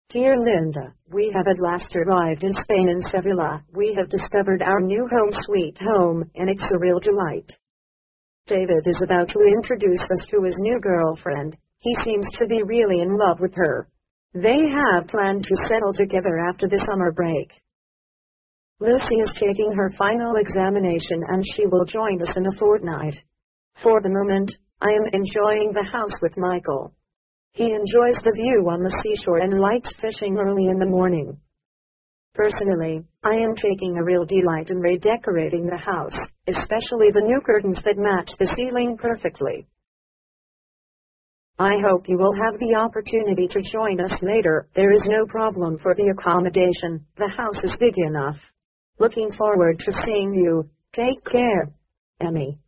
Dear Linda, we have at last arrived in Spain in Sevilla. We have discovered our new home sweet home, and it's a real delight. David is about to introduce us to his new girlfriend. He seems to be really in love with her. They have planned to settle together after the summer break. Lucy is taking her final examination and she will join us in a fortnight. For the moment, I am enjoying the house with Michael. He enjoys the view on the seashore and likes fishing early in the morning. Personally, I am taking a real delight in redecorating the house, especially the new curtains that match the ceiling perfectly. I hope you will have the opportunity to join us later. There is no problem for the accommodation. The house is big enough. Looking forward to seeing you. Take care. Emmy.